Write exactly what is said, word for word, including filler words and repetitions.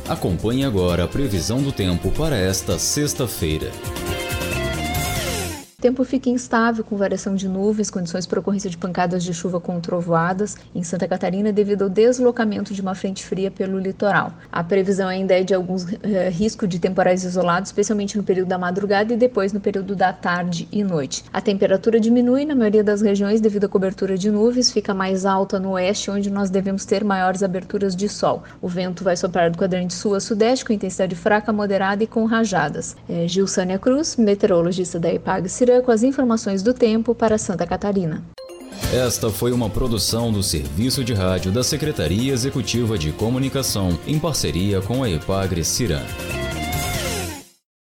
Acompanhe agora a previsão do tempo para esta sexta-feira. O tempo fica instável, com variação de nuvens, condições para ocorrência de pancadas de chuva com trovoadas em Santa Catarina devido ao deslocamento de uma frente fria pelo litoral. A previsão ainda é de alguns eh, risco de temporais isolados, especialmente no período da madrugada e depois no período da tarde e noite. A temperatura diminui na maioria das regiões devido à cobertura de nuvens, fica mais alta no oeste, onde nós devemos ter maiores aberturas de sol. O vento vai soprar do quadrante sul a sudeste com intensidade fraca, moderada e com rajadas. É, Gilsânia Cruz, meteorologista da EPAG-Ciran, com as informações do tempo para Santa Catarina. Esta foi uma produção do Serviço de Rádio da Secretaria Executiva de Comunicação, em parceria com a EPAG-Ciran.